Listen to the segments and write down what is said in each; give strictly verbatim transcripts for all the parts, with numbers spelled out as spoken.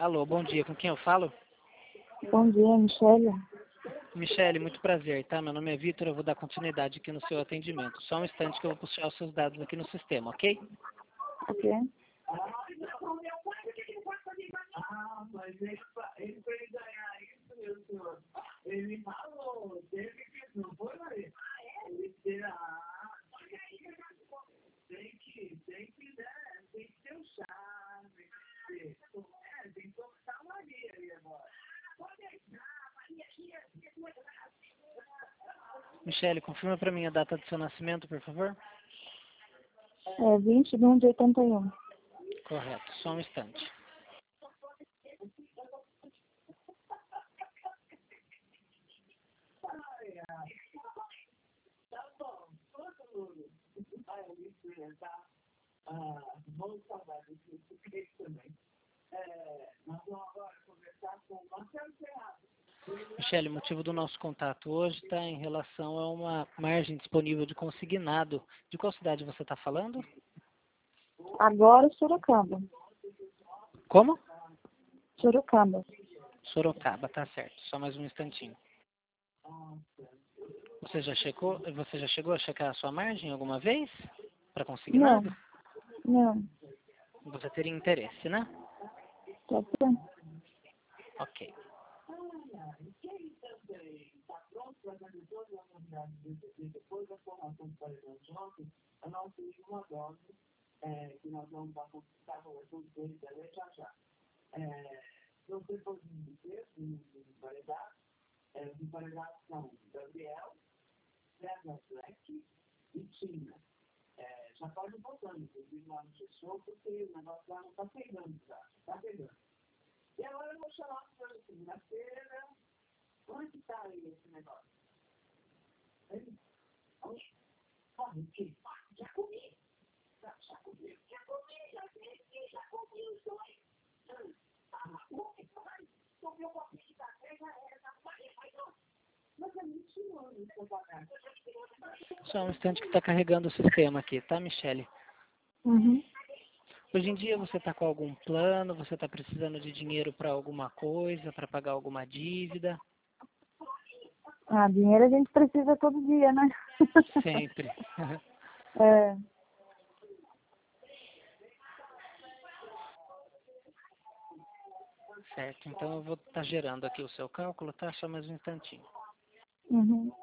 Alô, bom dia, com quem eu falo? Bom dia, Michele. Michele, muito prazer, tá? Meu nome é Vitor, eu vou dar continuidade aqui no seu atendimento. Só um instante que eu vou puxar os seus dados aqui no sistema, ok? Ok. Ah, mas ele, ele foi ganhar isso, meu senhor. Ele falou, teve que não foi, Maria? Ele terá. Tem que, tem que, né? Tem que ter o charme, tem que ter. É, tem que tocar a Maria ali agora. Michele, confirma pra mim a data do seu nascimento, por favor? É vinte de um de oitenta e um. Correto, só um instante. Ai, ai. Tá bom, todo mundo vai ali experimentar. Ah, vamos falar desse sujeito também. É, nós vamos agora conversar com o Marcelo Ferrado. Michele, o motivo do nosso contato hoje está em relação a uma margem disponível de consignado. De qual cidade você está falando? Agora, Sorocaba. Como? Sorocaba. Sorocaba, tá certo. Só mais um instantinho. Você já chegou, você já chegou a checar a sua margem alguma vez? Para Não, consignado? não. Você teria interesse, né? Tá bom. Ok. Pronto para fazer todas as novidades depois da formação do paredão de ontem, a nossa última dose, é, que nós vamos estar conversando com ele também já já. É, não sei por dizer, os paredados, é, os paredados são Gabriel, César Black e Tina. É, já pode ir voltando, inclusive lá no show, porque o negócio lá não está pegando já, está pegando. E agora eu vou chamar para segunda-feira. Onde está aí esse negócio? Aí, sabe o que? Já comi. Já, já comi. Já comi, já comi, já comi os dois. Ah, o que faz? Comeu uma coisa de café, já era. Mas é mentiroso isso, papai. Só um instante que está carregando o sistema aqui, tá, Michele? Uhum. Hoje em dia você está com algum plano? Você está precisando de dinheiro para alguma coisa, para pagar alguma dívida? Ah, dinheiro a gente precisa todo dia, né? Sempre. É. Certo, então eu vou estar gerando aqui o seu cálculo, tá? Só mais um instantinho. Uhum.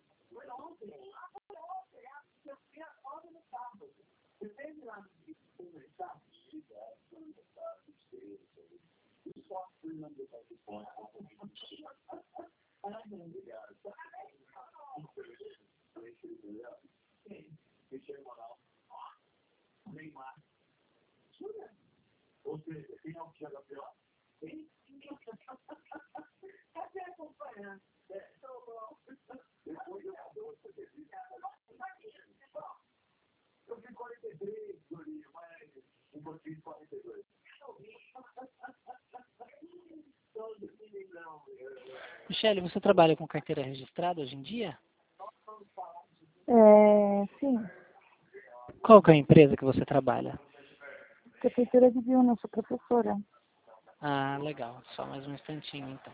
Ou seja, quem é o que chega pior? Quem? Até acompanhando. É, tô bom. Depois eu vou fazer isso. Eu fiz quarenta e três, Dorinho, mas um pouquinho de quarenta e dois. Todo milhão. Michele, você trabalha com carteira registrada hoje em dia? É, sim. Qual que é a empresa que você trabalha? Prefeitura de Biúna, sou professora. Ah, legal. Só mais um instantinho, então.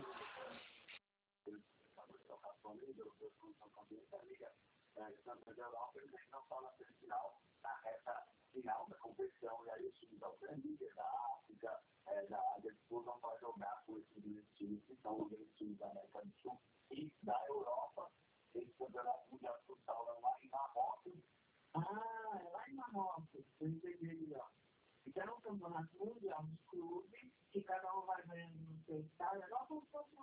Final da competição, e aí os times da Ucrânia, da África, é, da Ásia, vão para jogar com esses dois times, que são os dois times da América do Sul e da Europa. Esse campeonato mundial de futsal é lá em Marrocos. Ah, é lá em Marrocos, eu entendi melhor. Então é um campeonato mundial de clubes, que cada um vai ganhando no seu estado, é igual como se fosse